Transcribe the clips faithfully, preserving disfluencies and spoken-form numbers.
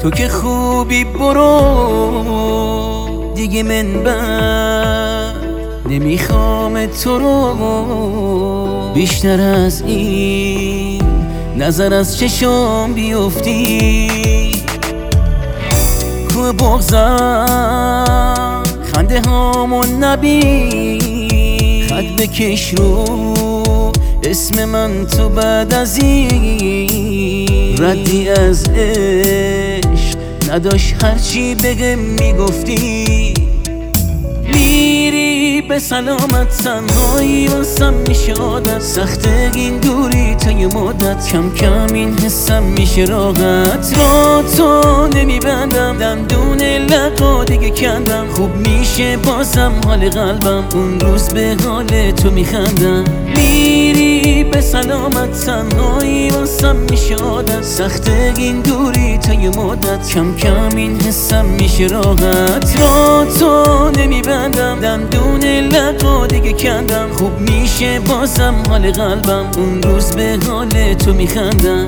تو که خوبی برو دیگه من بر نمیخوام تو رو بیشتر از این نظر از چشم بیفتی. کوه بغضم خنده هامون نبین خط بکش رو اسم من تو بعد از این ردی از عشق نداشت هرچی بگم میگفتی. میری به سلامت تنهایی واسم میشه عادت سخته این دوری تا یه مدت کم کم این حسم میشه راحت را تو نمیبندم دندون لقا دیگه کندم خوب میشه بازم حال قلبم اون روز به حال تو میخندم. میری به سلامت تنهایی واسم میشه عادت سخته این دوری تا یه مدت کم کم این حسم میشه راحت را تو نمیبندم دندون لقا دیگه کندم خوب میشه بازم حال قلبم اون روز به حال تو میخندم.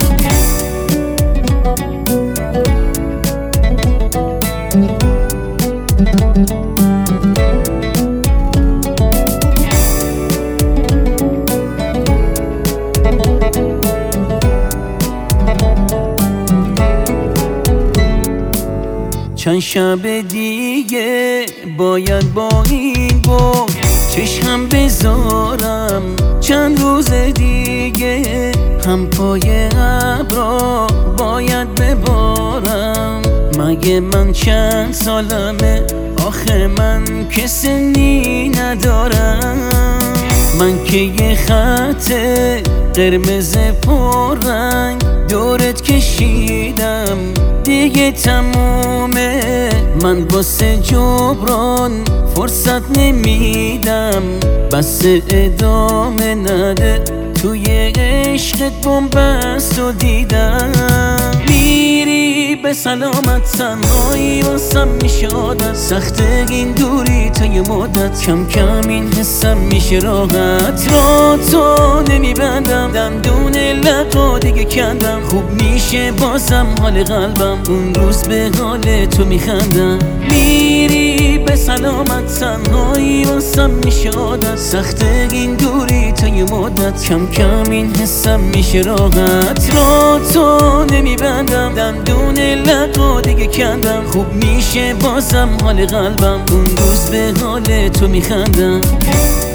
چند شب دیگه باید با این بود چشم بذارم چند روز دیگه هم پای ابرا باید ببارم. مگه من چند سالمه آخه من که سنی ندارم من که یه خط قرمز پررنگ دورت کشیدم دیگه تمومه من واسه جبران فرصت نمیدم بس ادامه نده توی عشقت بنبست و دیدم. میری به سلامت تنهایی واسم میشه عادت سخته این دوری تا یه مدت کم کم این حسم میشه راحت را تو نمیبندم دندون لقا دیگه کندم خوب میشه بازم حال قلبم اون روز به حال تو میخندم. میری به سلامت تنهایی واسم میشه عادت سخته این دوری تا یه مدت کم کم این حسم میشه راحت را تو نمیبندم دندون لقا دیگه کندم خوب میشه بازم حال قلبم اون روز به حال تو میخندم.